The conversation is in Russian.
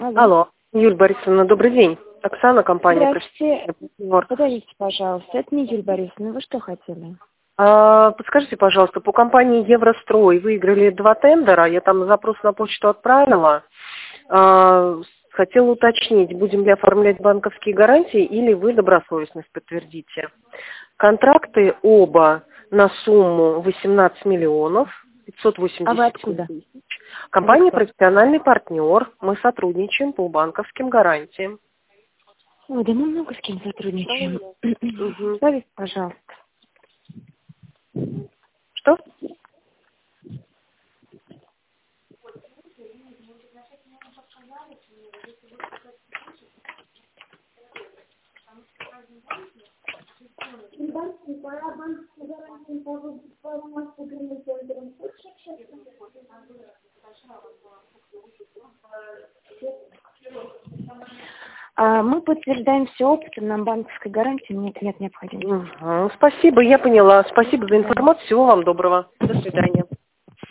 Алло. Алло, Юлия Борисовна, добрый день. Оксана, компания Здравствуйте. «Профессионал». Подождите, пожалуйста. Это не Юлия Борисовна. Вы что хотели? Подскажите, пожалуйста, по компании «Еврострой» выиграли 2 тендера, я там запрос на почту отправила. Хотела уточнить, будем ли оформлять банковские гарантии или вы добросовестность подтвердите. Контракты оба на сумму 18 миллионов А 580 вы откуда? тысяч. Компания кто? «Профессиональный партнер». Мы сотрудничаем по банковским гарантиям. Ой, да мы много с кем сотрудничаем. Мгм. Скажите, пожалуйста. Что? Мы подтверждаем все опытом, нам банковской гарантии нет необходимости. Спасибо, я поняла. Спасибо за Да. информацию. Всего вам доброго. До свидания.